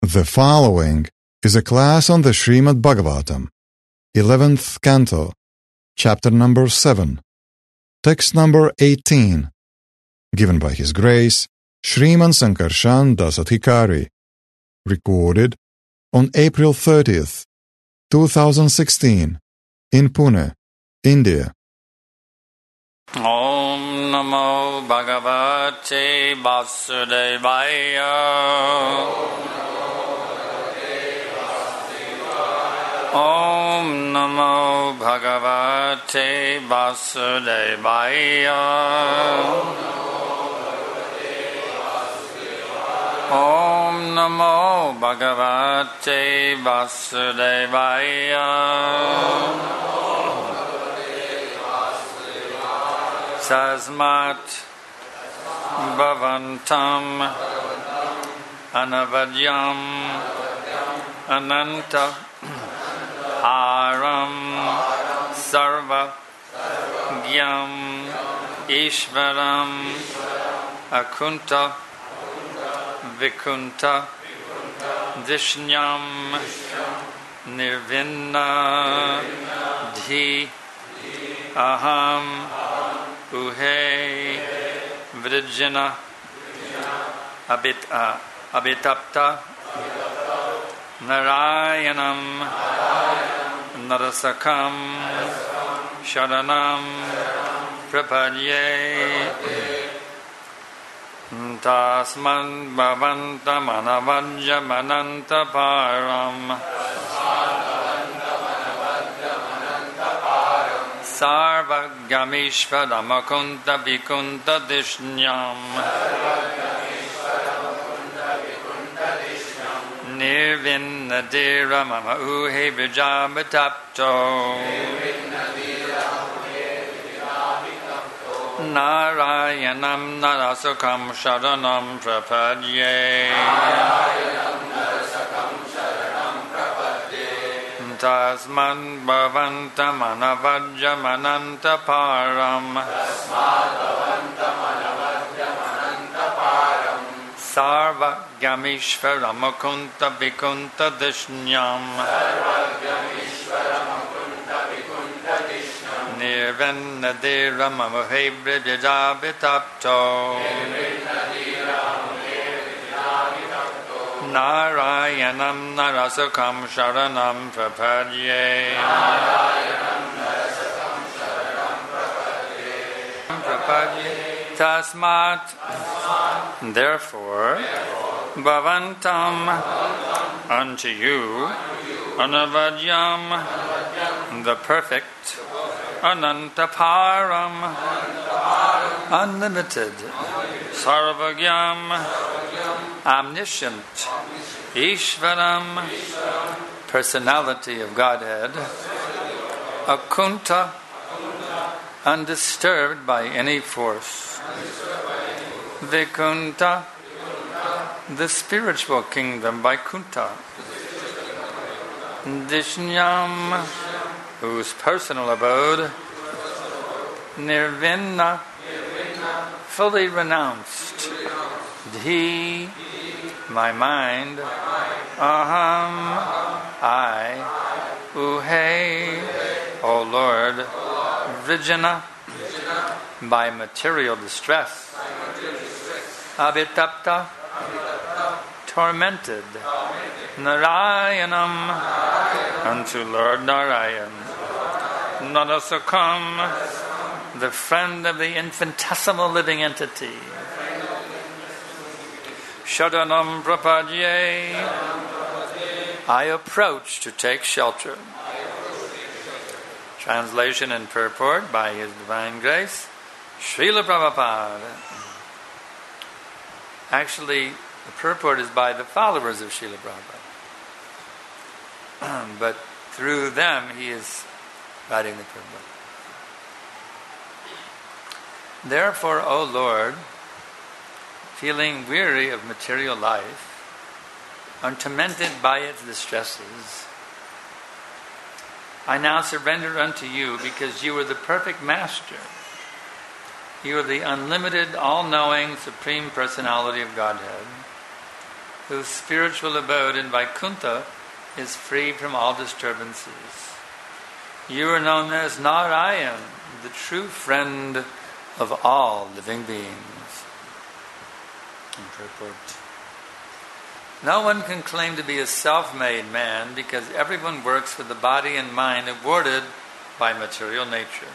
The following is a class on the Srimad Bhagavatam, 11th Canto, Chapter number 7, Text number 18, given by His Grace, Sriman Sankarshan Dasadhikari, recorded on April 30th, 2016, in Pune, India. Om Namo Bhagavate Vasudevaya. Om Namo Bhagavate Vasudevaya. Om Namo Bhagavate Vasudevaya. Tasmat Bhavantam Anavadyam Ananta Aram Sarva Gyam Ishvaram Akunta Vikunta Dishnyam Nirvinna Dhi Aham Uhe Vrijana Abhitapta Narayanam Narasakam Sharanam Prapadye Tasman Bhavanta Manavajya Mananta Param Sarvagamishvaramakunda Vikunta Dishnyam Nirvinnadira Mama Uhe Vijabhatapto Narayanam Narasukam Sharanam Prapadye Tasman Bhavanta Manavajya Mananta Param Sarva Gamishvara Mukunta Vikunta Dishnyam Nirvinnadira Mamuhe Vijabhatapto Narayanam Narasukam Sharanam Prapadye Tasmat Therefore Bhavantam unto you Anavadyam the perfect Anantaparam unlimited Sarvagyam omniscient Ishvaram personality of Godhead Akunta undisturbed by any force Vikunta the spiritual kingdom Vaikuntha Dishnyam whose personal abode Nirvinna fully renounced Dhi my mind Aham I Uhe O Lord Vrijana by material distress Abhitapta tormented Narayanam unto Lord Narayan Narasakam the friend of the infinitesimal living entity Sharanam Prapadye I approach to take shelter. Translation and purport by His Divine Grace Srila Prabhupada. Actually, the purport is by the followers of Srila Prabhupada. But through them, he is writing the purport. Therefore, O Lord, feeling weary of material life, and tormented by its distresses, I now surrender unto you because you are the perfect Master. You are the unlimited, all-knowing, Supreme Personality of Godhead. whose spiritual abode in Vaikuntha is free from all disturbances. You are known as Narayan, the true friend of all living beings. Purport. No one can claim to be a self-made man because everyone works with the body and mind awarded by material nature.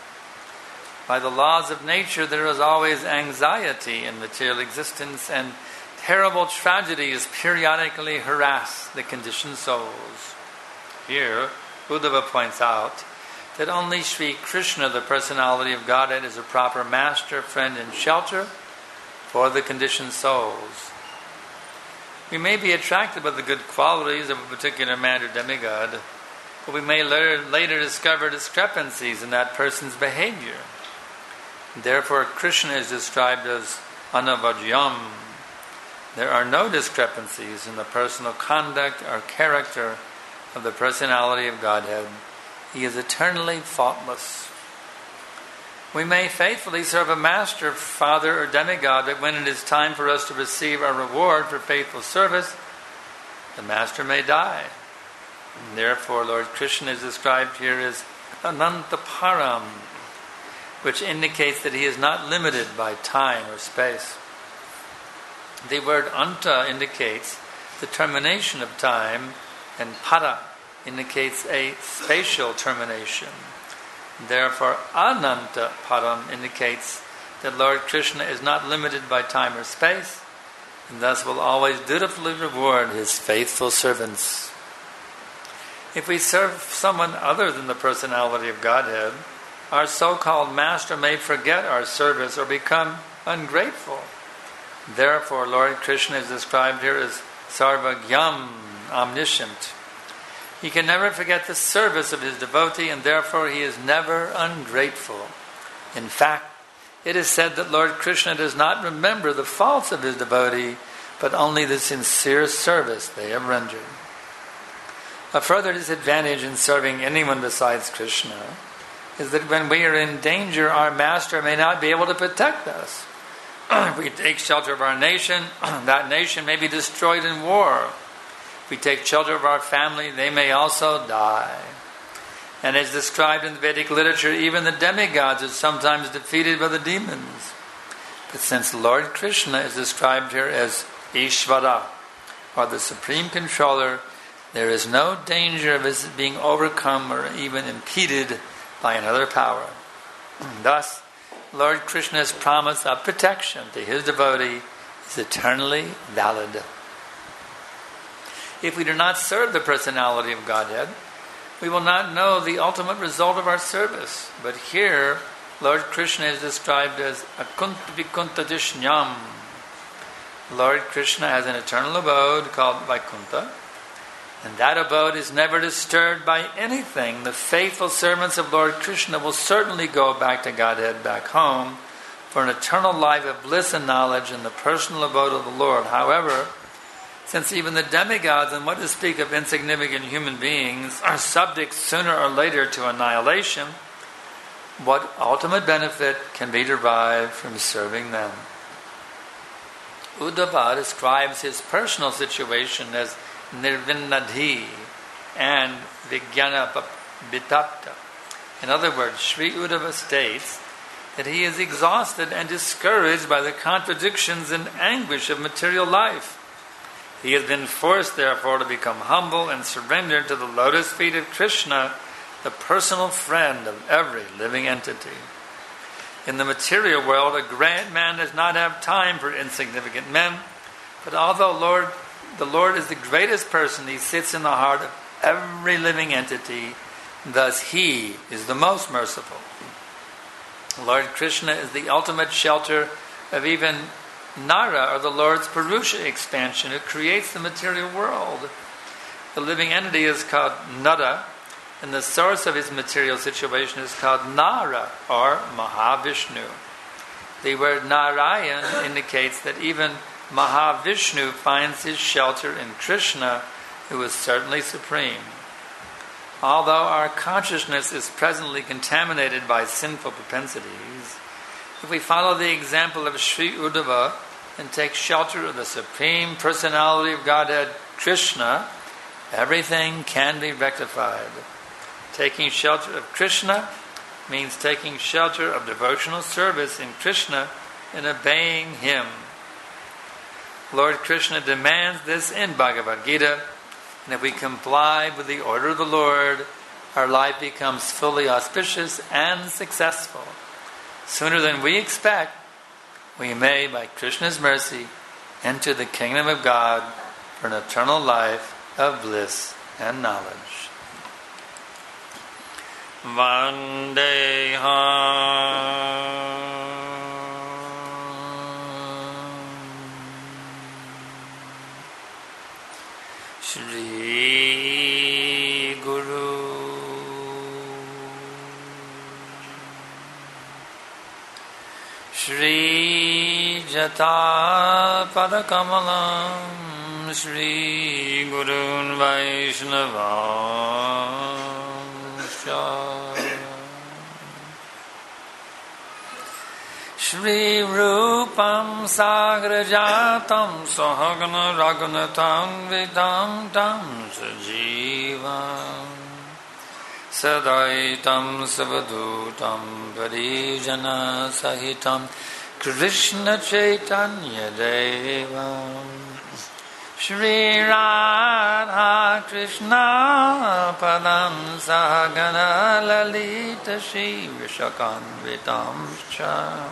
By the laws of nature, there is always anxiety in material existence, and terrible tragedies periodically harass the conditioned souls. Here, Uddhava points out that only Sri Krishna, the personality of Godhead, is a proper master, friend, and shelter for the conditioned souls. We may be attracted by the good qualities of a particular man or demigod, but we may later discover discrepancies in that person's behavior. Therefore, Krishna is described as anavajyam. There are no discrepancies in the personal conduct or character of the personality of Godhead. He is eternally faultless. We may faithfully serve a master, father, or demigod, but when it is time for us to receive our reward for faithful service, the master may die. And therefore, Lord Krishna is described here as Anantaparam, which indicates that he is not limited by time or space. The word anta indicates the termination of time, and para indicates a spatial termination. Therefore, ananta param indicates that Lord Krishna is not limited by time or space, and thus will always dutifully reward his faithful servants. If we serve someone other than the personality of Godhead, our so-called master may forget our service or become ungrateful. Therefore, Lord Krishna is described here as Sarvagyam, omniscient. He can never forget the service of his devotee, and therefore he is never ungrateful. In fact, it is said that Lord Krishna does not remember the faults of his devotee, but only the sincere service they have rendered. A further disadvantage in serving anyone besides Krishna is that when we are in danger, our master may not be able to protect us. If we take shelter of our nation, that nation may be destroyed in war. If we take shelter of our family, they may also die. And as described in the Vedic literature, even the demigods are sometimes defeated by the demons. But since Lord Krishna is described here as Ishvara, or the Supreme Controller, there is no danger of his being overcome or even impeded by another power. Thus, Lord Krishna's promise of protection to his devotee is eternally valid. If we do not serve the personality of Godhead, we will not know the ultimate result of our service. But here, Lord Krishna is described as Akuntavikuntadishnyam. Lord Krishna has an eternal abode called Vaikuntha, and that abode is never disturbed by anything. The faithful servants of Lord Krishna will certainly go back to Godhead, back home, for an eternal life of bliss and knowledge in the personal abode of the Lord. However, since even the demigods, and what to speak of insignificant human beings, are subject sooner or later to annihilation, what ultimate benefit can be derived from serving them? Uddhava describes his personal situation as Nirvinnadhi and Vijnana Bitapta. In other words, Sri Uddhava states that he is exhausted and discouraged by the contradictions and anguish of material life. He has been forced, therefore, to become humble and surrender to the lotus feet of Krishna, the personal friend of every living entity. In the material world, a great man does not have time for insignificant men, but although the Lord is the greatest person, he sits in the heart of every living entity, thus he is the most merciful. Lord Krishna is the ultimate shelter of even Nara, or the Lord's Purusha expansion, who creates the material world. The living entity is called Nara, and the source of his material situation is called Nara, or Mahavishnu. The word Narayan indicates that even Mahavishnu finds his shelter in Krishna, who is certainly supreme. Although our consciousness is presently contaminated by sinful propensities, if we follow the example of Sri Uddhava, and take shelter of the Supreme Personality of Godhead, Krishna, everything can be rectified. Taking shelter of Krishna means taking shelter of devotional service in Krishna and obeying Him. Lord Krishna demands this in Bhagavad Gita, and if we comply with the order of the Lord, our life becomes fully auspicious and successful. Sooner than we expect, we may, by Krishna's mercy, enter the kingdom of God for an eternal life of bliss and knowledge. Vandeham Shri Guru Shri Jata Padakamalam Shri Gurun Vaishnava Shri Rupam Sagrajatam Sahagana Raghunatam Vidam Tam Sajivam Sadaitam Savadutam Parijana Sahitam Krishna Chaitanya Devam Shri Radha Krishna Padam Sahagana Lalita Shri Vishakanvitam Cha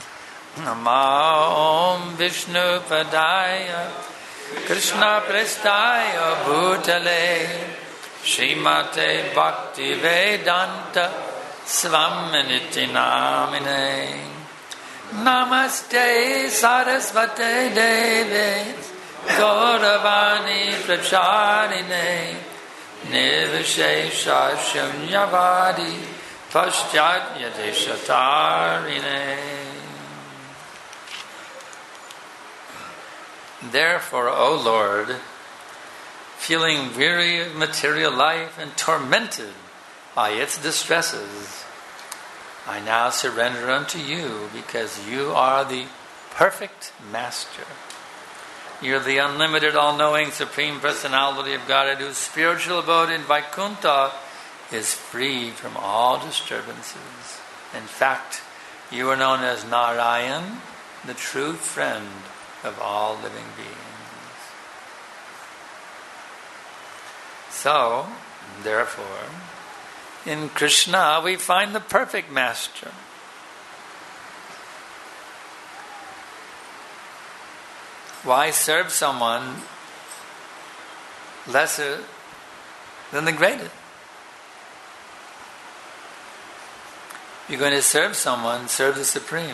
Nama Om Vishnu Padaya Krishna Prestaya Bhutale Srimate Bhakti Vedanta Svaminiti Namine Namaste Sarasvate Deve Gauravani Pracharine Nirvishesha Shunyavadi Paschat Yadeshatarine. Therefore, O Lord, feeling weary of material life and tormented by its distresses, I now surrender unto you because you are the perfect Master. You are the unlimited, all-knowing, Supreme Personality of Godhead whose spiritual abode in Vaikuntha is free from all disturbances. In fact, you are known as Narayan, the true friend of all living beings. So, therefore, in Krishna we find the perfect Master. Why serve someone lesser than the greatest? You're going to serve someone, serve the Supreme.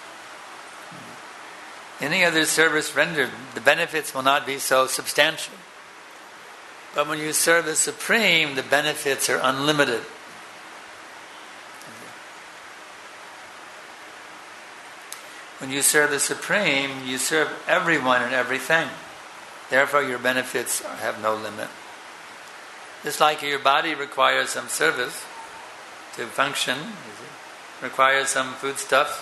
Any other service rendered, the benefits will not be so substantial. But when you serve the Supreme, the benefits are unlimited. When you serve the Supreme, you serve everyone and everything. Therefore, your benefits have no limit. Just like your body requires some service to function, requires some foodstuff.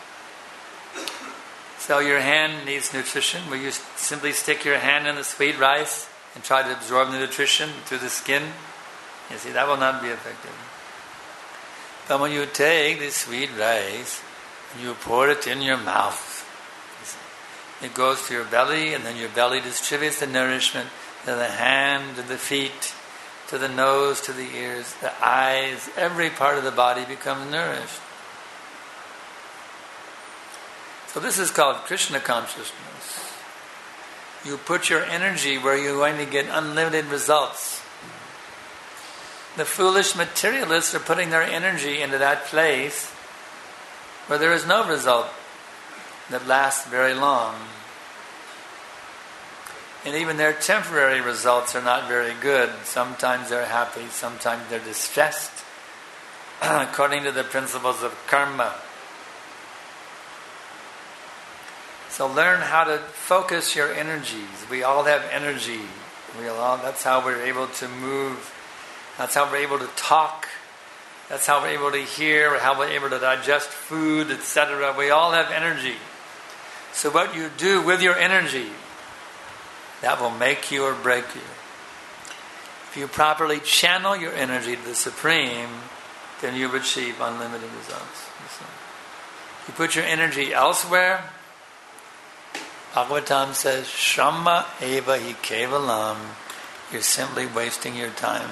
So your hand needs nutrition. Will you simply stick your hand in the sweet rice and try to absorb the nutrition through the skin? You see, that will not be effective. But when you take the sweet rice and you pour it in your mouth, it goes to your belly, and then your belly distributes the nourishment to the hand, to the feet, to the nose, to the ears, the eyes. Every part of the body becomes nourished. So this is called Krishna consciousness. You put your energy where you're going to get unlimited results. The foolish materialists are putting their energy into that place where there is no result that lasts very long. And even their temporary results are not very good. Sometimes they're happy, sometimes they're distressed, according to the principles of karma. So learn how to focus your energies. We all have energy. That's how we're able to move. That's how we're able to talk. That's how we're able to hear, how we're able to digest food, etc. We all have energy. So what you do with your energy, that will make you or break you. If you properly channel your energy to the Supreme, then you achieve unlimited results. If you put your energy elsewhere, Bhagavatam says, Shramma eva hi kevalam, you're simply wasting your time.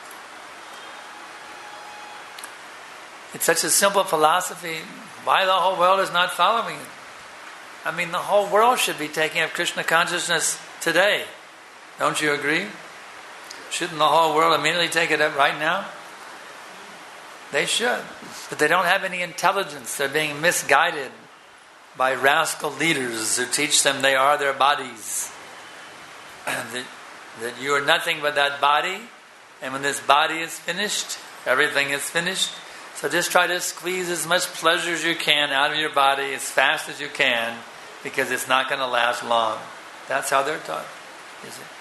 It's such a simple philosophy. Why the whole world is not following it? I mean, the whole world should be taking up Krishna consciousness today. Don't you agree? Shouldn't the whole world immediately take it up right now? They should. But they don't have any intelligence. They're being misguided by rascal leaders who teach them they are their bodies. That you are nothing but that body, and when this body is finished, everything is finished. So just try to squeeze as much pleasure as you can out of your body as fast as you can, because it's not going to last long. That's how they're taught, is it?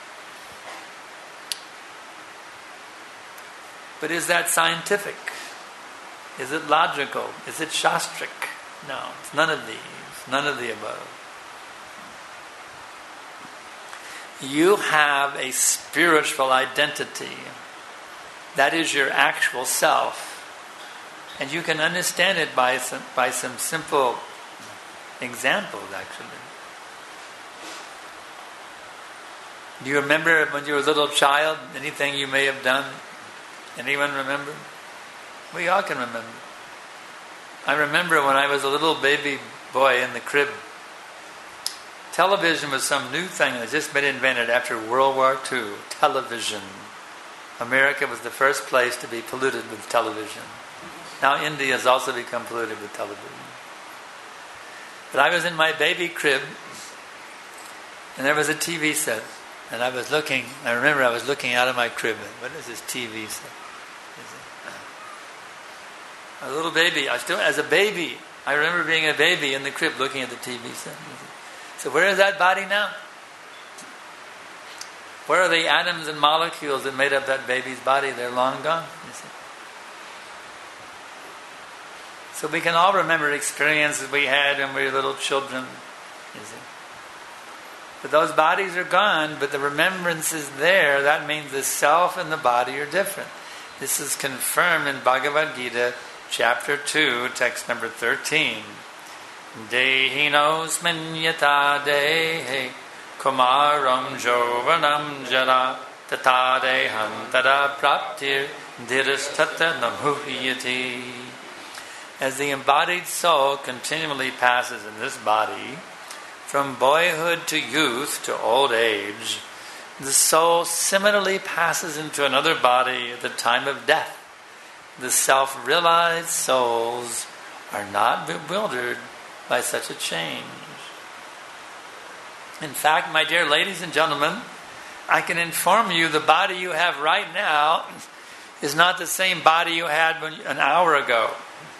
But is that scientific? Is it logical? Is it shastric? No, it's none of these, none of the above. You have a spiritual identity. That is your actual self. And you can understand it by some simple examples, actually. Do you remember when you were a little child, anything you may have done? Anyone remember? We all can remember. I remember when I was a little baby boy in the crib. Television was some new thing that had just been invented after World War II. Television. America was the first place to be polluted with television. Now India has also become polluted with television. But I was in my baby crib, and there was a TV set. And I remember I was looking out of my crib. What is this TV set? A little baby. As a baby, I remember being a baby in the crib looking at the TV set. So where is that body now? Where are the atoms and molecules that made up that baby's body? They're long gone. You see. So we can all remember experiences we had when we were little children. You see. But those bodies are gone, but the remembrance is there. That means the self and the body are different. This is confirmed in Bhagavad Gita, chapter 2, text number 13. Dehinosmin yata dehe kumaram jovanam jara tata deham tada praptir diristata namuhyati. As the embodied soul continually passes in this body, from boyhood to youth to old age, the soul similarly passes into another body at the time of death. The self-realized souls are not bewildered by such a change. In fact, my dear ladies and gentlemen, I can inform you the body you have right now is not the same body you had an hour ago.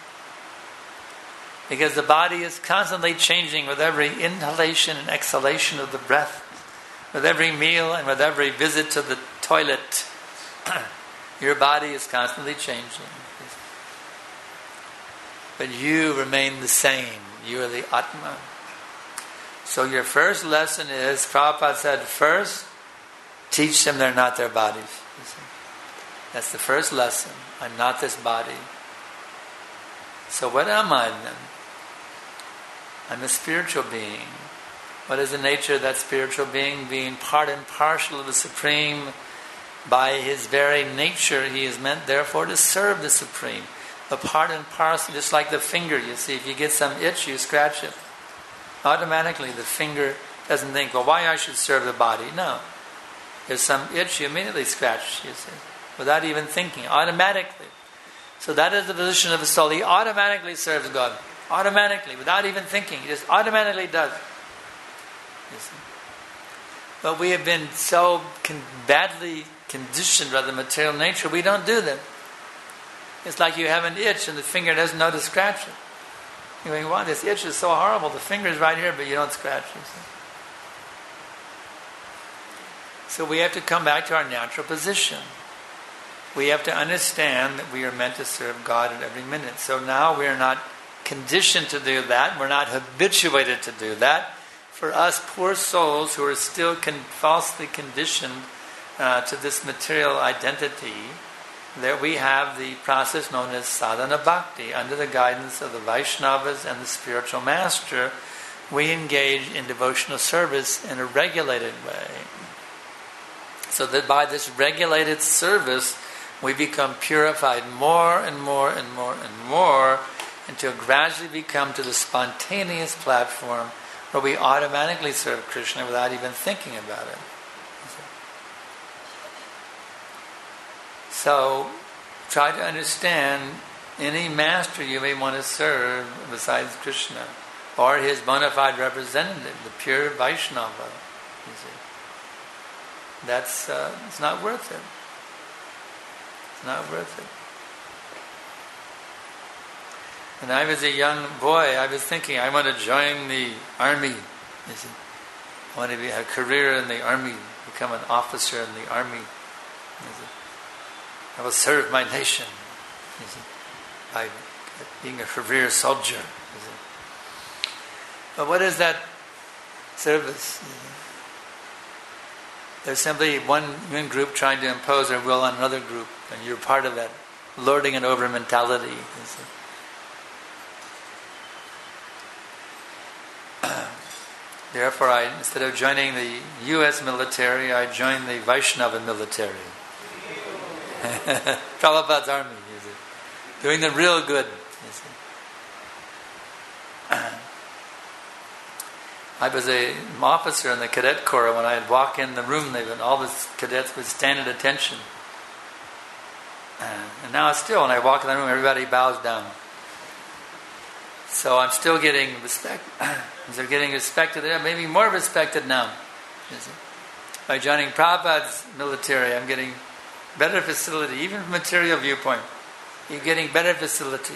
Because the body is constantly changing with every inhalation and exhalation of the breath, with every meal and with every visit to the toilet. Your body is constantly changing. But you remain the same. You are the Atma. So your first lesson is, Prabhupada said, first, teach them they're not their bodies. That's the first lesson. I'm not this body. So what am I then? I'm a spiritual being. What is the nature of that spiritual being? Being part and parcel of the Supreme. By his very nature, he is meant, therefore, to serve the Supreme. A part and parcel, just like the finger, you see. If you get some itch, you scratch it. Automatically, the finger doesn't think, well, why I should serve the body? No. There's some itch, you immediately scratch, you see. Without even thinking, automatically. So that is the position of the soul. He automatically serves God. Automatically, without even thinking. He just automatically does it. You see. But we have been so badly conditioned by the material nature, we don't do that. It's like you have an itch and the finger doesn't know to scratch it. You think, wow, this itch is so horrible. The finger's right here, but you don't scratch it. So we have to come back to our natural position. We have to understand that we are meant to serve God at every minute. So now we are not conditioned to do that. We're not habituated to do that. For us poor souls who are still falsely conditioned to this material identity, that we have the process known as sadhana bhakti. Under the guidance of the Vaishnavas and the spiritual master, we engage in devotional service in a regulated way. So that by this regulated service, we become purified more and more and more and more until gradually we come to the spontaneous platform where we automatically serve Krishna without even thinking about it. So, try to understand any master you may want to serve besides Krishna, or his bona fide representative, the pure Vaishnava. You see, that's it's not worth it. It's not worth it. When I was a young boy, I was thinking, I want to join the army. You see, I want to have a career in the army, become an officer in the army. You see, I will serve my nation, you see, by being a career soldier. You see. But what is that service? You see? There's simply one group trying to impose their will on another group, and you're part of that lording it over mentality. You see. Therefore, instead of joining the U.S. military, I joined the Vaishnava military. Prabhupada's army, you see. Doing the real good, you see. I was an officer in the cadet corps. When I'd walk in the room, all the cadets would stand at attention. And now still, when I walk in the room, everybody bows down. So I'm still getting respect. They're getting respected there, maybe more respected now. You see. By joining Prabhupada's military, I'm getting better facility, even from a material viewpoint. You're getting better facility.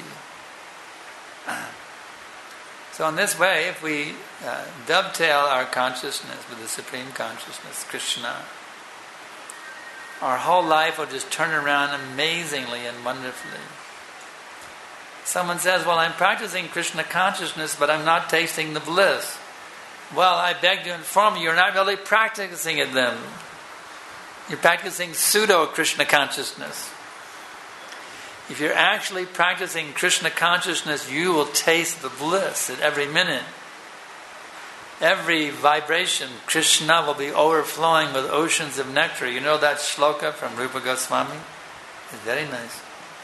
So in this way, if we dovetail our consciousness with the Supreme Consciousness, Krishna, our whole life will just turn around amazingly and wonderfully. Someone says, well, I'm practicing Krishna consciousness, but I'm not tasting the bliss. Well, I beg to inform you, you're not really practicing it then. You're practicing pseudo-Krishna consciousness. If you're actually practicing Krishna consciousness, you will taste the bliss at every minute. Every vibration, Krishna will be overflowing with oceans of nectar. You know that shloka from Rupa Goswami? It's very nice.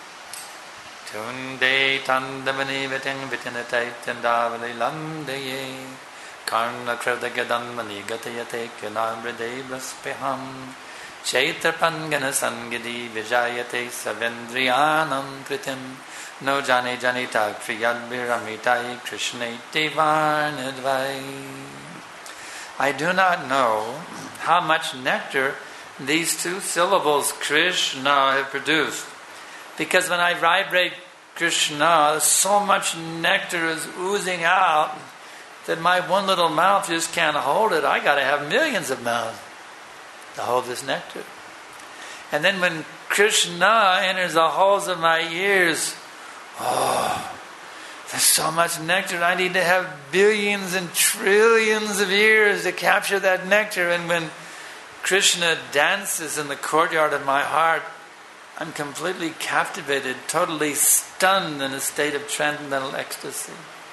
Tunde tandamani vitin vitinatai tandavali landaye karna kradagadamani gatayate kinamride braspeham Chaitrapangana sangadi vijayate savendriyanam pritim no jane janita kriyadbiramitai krishnete varnadvai. I do not know how much nectar these two syllables Krishna have produced. Because when I vibrate Krishna, so much nectar is oozing out that my one little mouth just can't hold it. I got to have millions of mouths to hold this nectar. And then when Krishna enters the holes of my ears, there's so much nectar. I need to have billions and trillions of ears to capture that nectar. And when Krishna dances in the courtyard of my heart, I'm completely captivated, totally stunned in a state of transcendental ecstasy.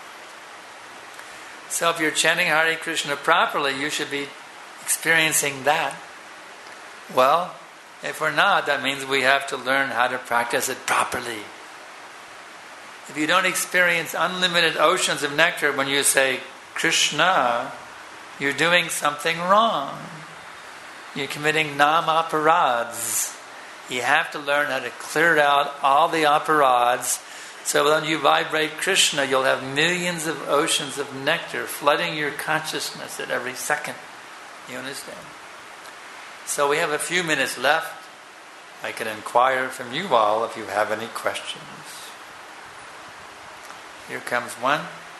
So if you're chanting Hare Krishna properly, you should be experiencing that. Well, if we're not, that means we have to learn how to practice it properly. If you don't experience unlimited oceans of nectar when you say Krishna, you're doing something wrong. You're committing nam-aparads. You have to learn how to clear out all the aparads, so when you vibrate Krishna, you'll have millions of oceans of nectar flooding your consciousness at every second. You understand? So we have a few minutes left. I can inquire from you all if you have any questions. Here comes one.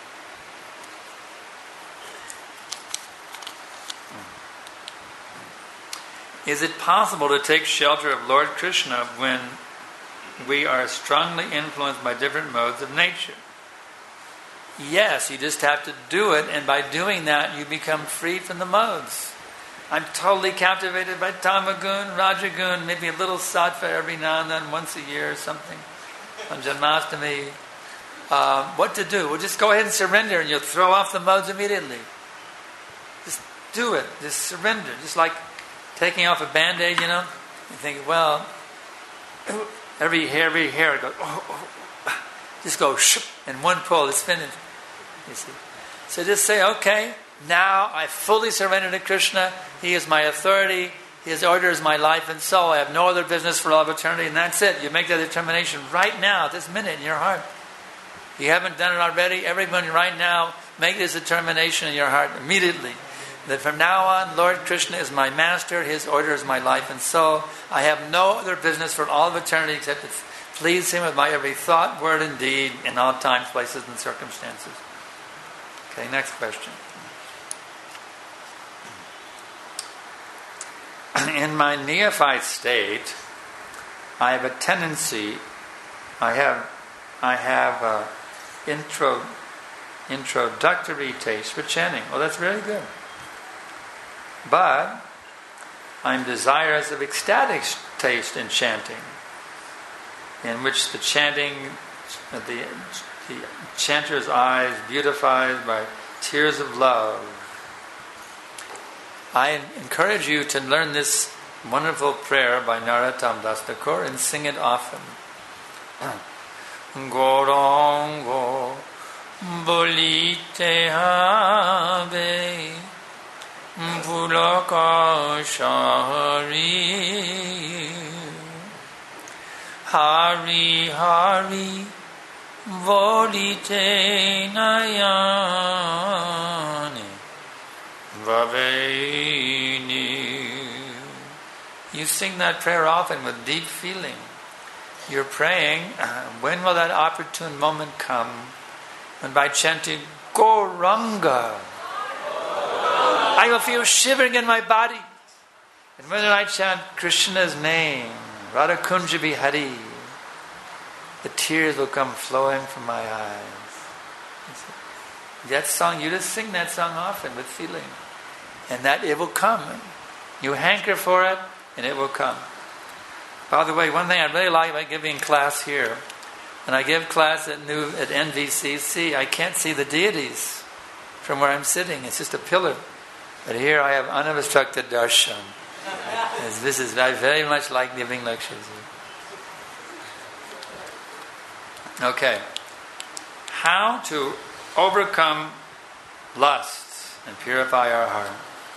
Is it possible to take shelter of Lord Krishna when we are strongly influenced by different modes of nature? Yes, you just have to do it, and by doing that, you become freed from the modes. I'm totally captivated by Tamagun, Rajagun, maybe a little sattva every now and then, once a year or something, on Janmashtami. What to do? Well, just go ahead and surrender, and you'll throw off the modes immediately. Just do it. Just surrender. Just like taking off a Band-Aid, You think, well, every hair goes, just go, and one pull, it's finished. You see. So just say, okay, now I fully surrender to Krishna. He is my authority. His order is my life and soul. I have no other business for all of eternity, and that's it. You make that determination right now, this minute, in your heart. If you haven't done it already, everyone right now, make this determination in your heart immediately. That from now on, Lord Krishna is my master. His order is my life and soul. I have no other business for all of eternity except to please Him with my every thought, word, and deed in all times, places, and circumstances. Okay, next question. In my neophyte state, I have a tendency, I have introductory taste for chanting. Well, that's very good. But I'm desirous of ecstatic taste in chanting, in which the chanting, the chanter's eyes beautified by tears of love. I encourage you to learn this wonderful prayer by Narottam Das Thakur and sing it often. Gorango bolite habe Pulaka Shari Hari Hari Volite Nayani Vaveini. You sing that prayer often with deep feeling. You're praying, when will that opportune moment come? And by chanting Gauranga, I will feel shivering in my body. And when I chant Krishna's name, Radha Kunja Bihari, the tears will come flowing from my eyes. That song, you just sing that song often with feeling. And that it will come. You hanker for it, and it will come. By the way, one thing I really like about giving class here, when I give class at NVCC, I can't see the deities from where I'm sitting. It's just a pillar. But here I have unobstructed darshan. I very much like giving lectures. Okay. How to overcome lusts and purify our heart.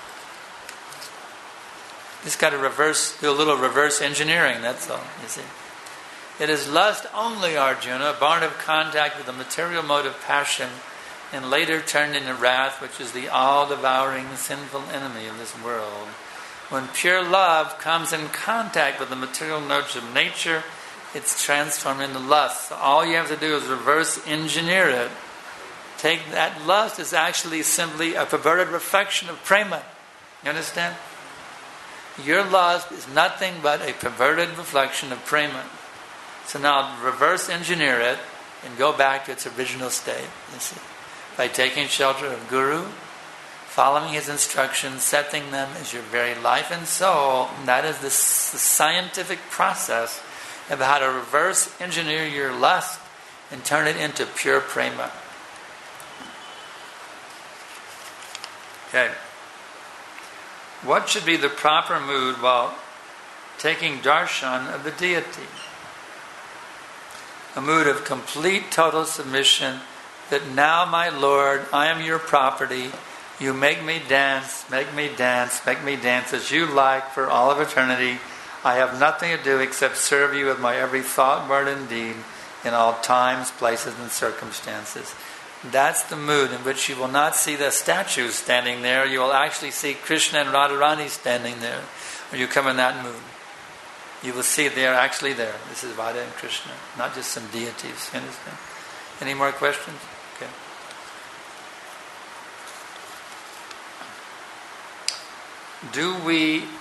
Just got to do a little reverse engineering, that's all, you see. It is lust only, Arjuna, born of contact with the material mode of passion, and later turned into wrath, which is the all-devouring sinful enemy of this world. When pure love comes in contact with the material notes of nature, it's transformed into lust. So all you have to do is reverse engineer it. Take that lust is actually simply a perverted reflection of prema. You understand? Your lust is nothing but a perverted reflection of prema. So now reverse engineer it and go back to its original state. You see, by taking shelter of Guru, following his instructions, setting them as your very life and soul. And that is the scientific process of how to reverse engineer your lust and turn it into pure prema. Okay. What should be the proper mood while taking darshan of the deity? A mood of complete, total submission, that now, my Lord, I am your property. You make me dance as you like for all of eternity. I have nothing to do except serve you with my every thought, word, and deed in all times, places, and circumstances. That's the mood in which you will not see the statues standing there. You will actually see Krishna and Radharani standing there. When you come in that mood, you will see they are actually there. This is Radha and Krishna, not just some deities. You understand? Any more questions? Okay. We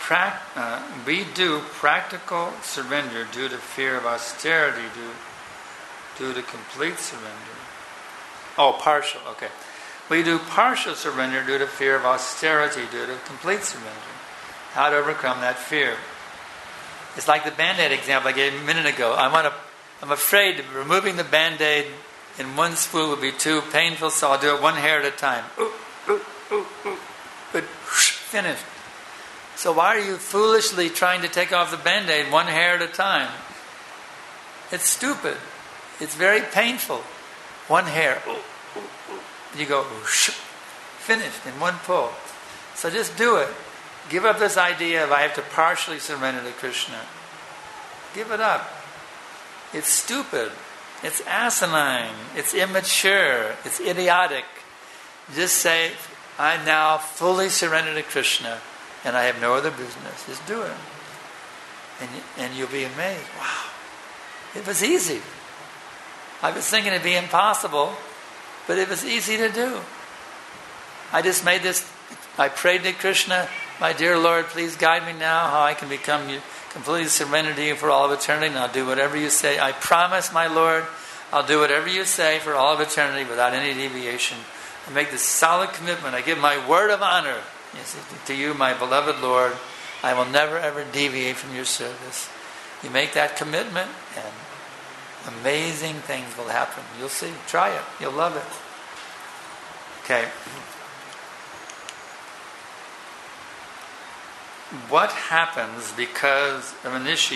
do practical surrender due to fear of austerity, due to complete surrender. Oh, partial, okay. We do partial surrender due to fear of austerity, due to complete surrender. How to overcome that fear. It's like the Band-Aid example I gave a minute ago. I'm afraid that removing the Band-Aid in one swoop would be too painful, so I'll do it one hair at a time. But finished. So why are you foolishly trying to take off the Band-Aid one hair at a time? It's stupid. It's very painful. One hair. You go, finished in one pull. So just do it. Give up this idea of I have to partially surrender to Krishna. Give it up. It's stupid. It's asinine. It's immature. It's idiotic. Just say, I now fully surrender to Krishna and I have no other business. Just do it. And you'll be amazed. Wow. It was easy. I was thinking it'd be impossible, but it was easy to do. I just made this, I prayed to Krishna, my dear Lord, please guide me now how I can become completely surrendered to you for all of eternity, and I'll do whatever you say. I promise, my Lord, I'll do whatever you say for all of eternity without any deviation. I make this solid commitment. I give my word of honor to you, my beloved Lord. I will never ever deviate from your service. You make that commitment and amazing things will happen. You'll see. Try it. You'll love it. Okay. What happens because of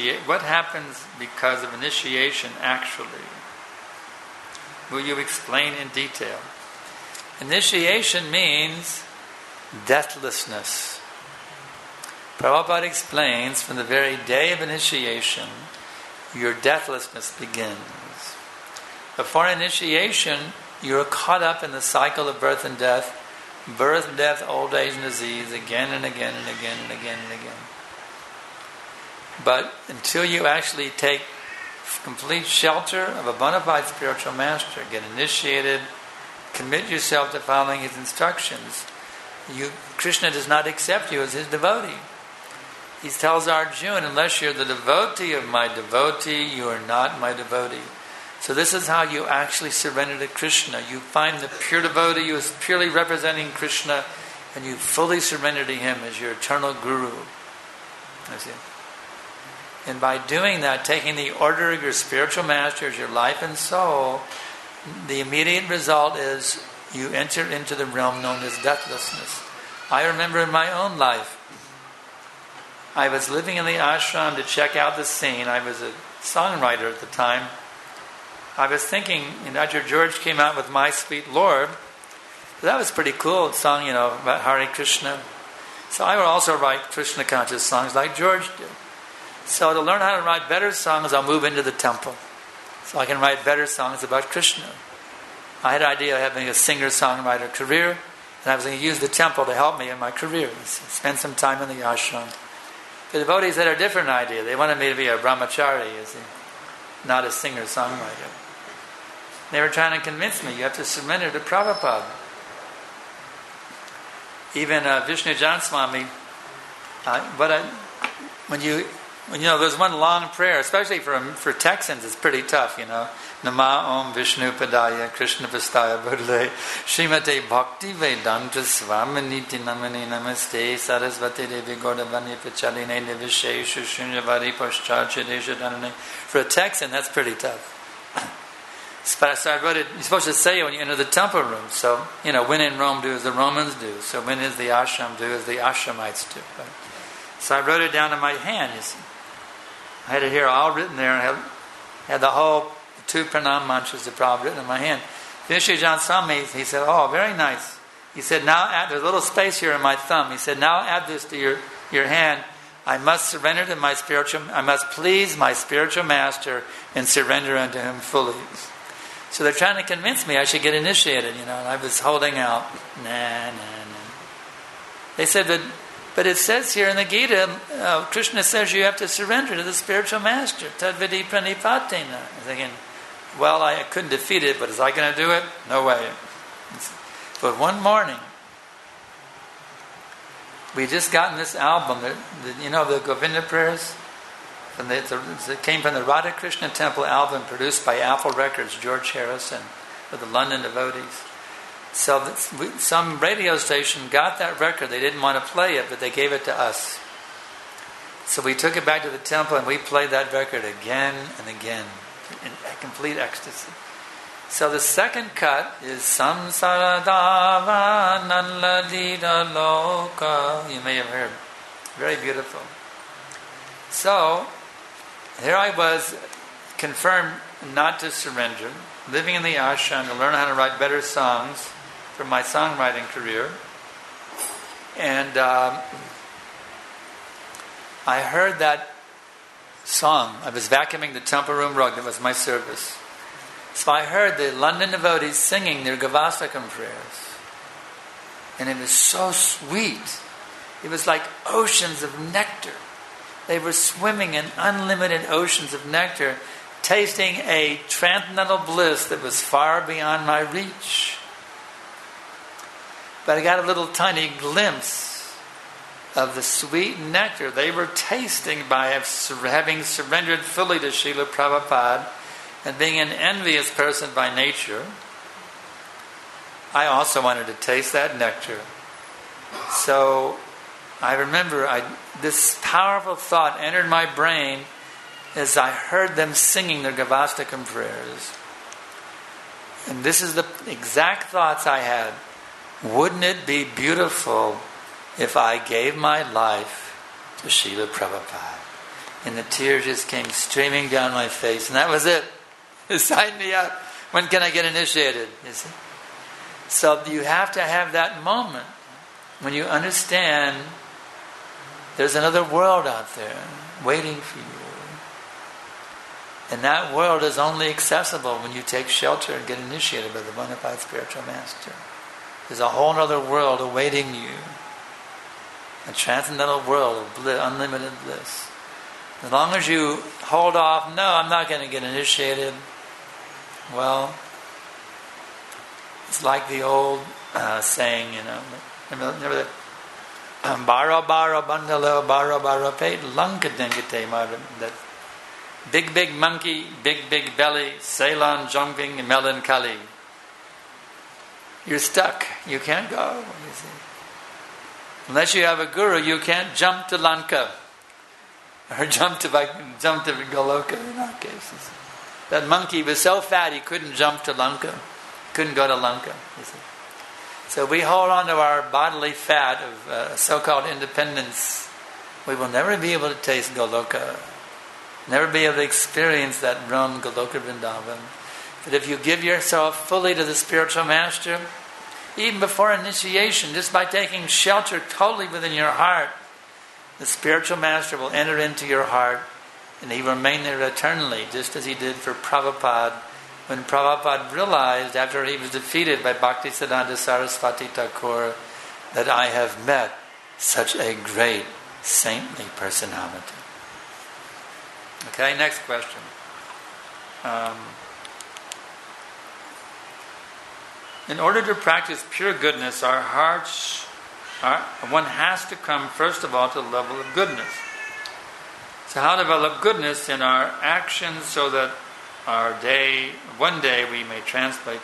initiation actually? Will you explain in detail? Initiation means deathlessness. Prabhupada explains from the very day of initiation, your deathlessness begins. Before initiation, you're caught up in the cycle of birth, death, old age, and disease, again and again and again and again and again. But until you actually take complete shelter of a bona fide spiritual master, get initiated, commit yourself to following his instructions, Krishna does not accept you as his devotee. He tells Arjuna, unless you're the devotee of my devotee, you are not my devotee. So this is how you actually surrender to Krishna. You find the pure devotee who is purely representing Krishna, and you fully surrender to him as your eternal guru. That's it. And by doing that, taking the order of your spiritual master as your life and soul, the immediate result is you enter into the realm known as deathlessness. I remember in my own life, I was living in the ashram to check out the scene. I was a songwriter at the time. I was thinking, Dr. George came out with My Sweet Lord. That was pretty cool. It's song, about Hare Krishna. So I would also write Krishna conscious songs like George did. So to learn how to write better songs, I'll move into the temple. So I can write better songs about Krishna. I had an idea of having a singer-songwriter career, and I was going to use the temple to help me in my career. Spend some time in the ashram. The devotees had a different idea. They wanted me to be a brahmachari, not a singer-songwriter. They were trying to convince me, you have to surrender to Prabhupada. Even Vishnu Jan Swami, there's one long prayer, especially for Texans, it's pretty tough, Nama Om Vishnu Padaya Krishna Pastaya Buddhale Srimate Bhakti Vedanta Swaminiti Namani Namaste Sarasvati Devi Gaudavani Pachaline Devisheshu Shunyavadi Paschachadesha Dhanane. For a Texan, that's pretty tough. So I wrote it, you're supposed to say it when you enter the temple room. So, when in Rome, do as the Romans do. So when is the ashram, do as the ashramites do. Right? So I wrote it down in my hand, you see. I had it here all written there, and had the whole 2 pranam mantras of Prabhupada written in my hand. Vishnu Jan Swami, he said, oh, very nice. He said, now there's a little space here in my thumb. He said, now add this to your hand. I must surrender to I must please my spiritual master and surrender unto him fully. So they're trying to convince me I should get initiated, and I was holding out. Nah. They said, but it says here in the Gita, Krishna says you have to surrender to the spiritual master. Tadvidi pranipatena. I'm thinking, well, I couldn't defeat it, but was I going to do it? No way. But one morning, we just gotten this album, the Govinda prayers? It came from the Radha Krishna Temple album produced by Apple Records, George Harris and for the London devotees. So some radio station got that record. They didn't want to play it, but they gave it to us. So we took it back to the temple and we played that record again and again in complete ecstasy. So the second cut is Samsara Dava Nanladita Loka. You may have heard. Very beautiful. So here I was, confirmed not to surrender, living in the ashram to learn how to write better songs for my songwriting career. And I heard that song. I was vacuuming the temple room rug. That was my service. So I heard the London devotees singing their Gavastakam prayers. And it was so sweet. It was like oceans of nectar. They were swimming in unlimited oceans of nectar, tasting a transcendental bliss that was far beyond my reach. But I got a little tiny glimpse of the sweet nectar they were tasting by having surrendered fully to Srila Prabhupada and being an envious person by nature. I also wanted to taste that nectar. So I remember this powerful thought entered my brain as I heard them singing their Gavastakam prayers. And this is the exact thoughts I had. Wouldn't it be beautiful if I gave my life to Srila Prabhupada? And the tears just came streaming down my face. And that was it. Sign me up. When can I get initiated? You see? So you have to have that moment when you understand there's another world out there waiting for you. And that world is only accessible when you take shelter and get initiated by the bona fide spiritual master. There's a whole other world awaiting you. A transcendental world of bliss, unlimited bliss. As long as you hold off, no, I'm not going to get initiated. Well, it's like the old saying, remember that? Bara bara bandalo bara bara pate lanka dengate mara. That big monkey, big belly, Ceylon jumping melancholy. You're stuck. You can't go. You see. Unless you have a guru, you can't jump to Lanka or jump to Goloka in our cases. That monkey was so fat he couldn't jump to Lanka, couldn't go to Lanka. You see. So we hold on to our bodily fat of so-called independence. We will never be able to taste Goloka, never be able to experience that Ram Goloka Vrindavan. But if you give yourself fully to the spiritual master, even before initiation, just by taking shelter totally within your heart, the spiritual master will enter into your heart and he will remain there eternally, just as he did for Prabhupada. When Prabhupada realized, after he was defeated by Bhaktisiddhanta Saraswati Thakur, that I have met such a great saintly personality. Okay, next question. In order to practice pure goodness, our hearts, one has to come first of all to the level of goodness. So how develop goodness in our actions so that one day we may translate.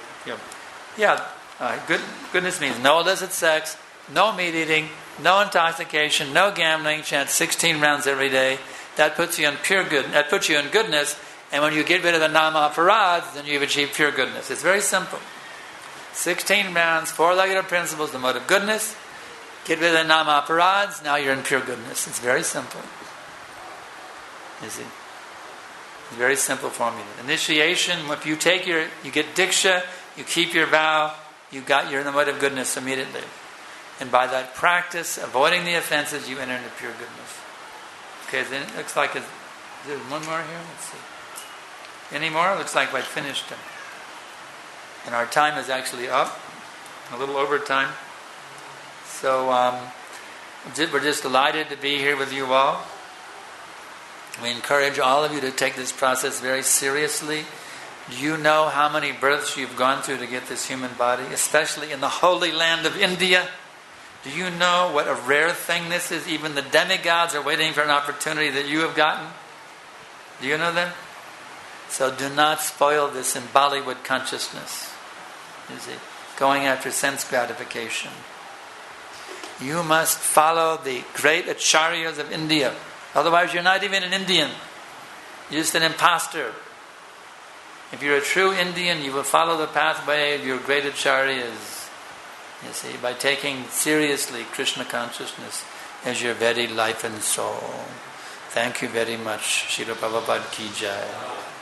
Goodness means no illicit sex, no meat eating, no intoxication, no gambling. Chant 16 rounds every day. That puts you in pure good. That puts you in goodness. And when you get rid of the nama aparads, then you've achieved pure goodness. It's very simple. 16 rounds, 4-legged principles, the mode of goodness. Get rid of the nama aparads. Now you're in pure goodness. It's very simple. You see. It's a very simple formula. Initiation, if you get diksha, you keep your vow, you're in the mode of goodness immediately. And by that practice, avoiding the offenses, you enter into pure goodness. Okay, then it looks like, is there one more here? Let's see. Any more? It looks like I've finished them. And our time is actually up, a little over time. So we're just delighted to be here with you all. We encourage all of you to take this process very seriously. Do you know how many births you've gone through to get this human body, especially in the holy land of India? Do you know what a rare thing this is? Even the demigods are waiting for an opportunity that you have gotten. Do you know that? So do not spoil this in Bollywood consciousness. You see, going after sense gratification. You must follow the great acharyas of India. Otherwise you're not even an Indian. You're just an imposter. If you're a true Indian, you will follow the pathway of your great acharyas. You see, by taking seriously Krishna consciousness as your very life and soul. Thank you very much. Srila Prabhupada ki jai.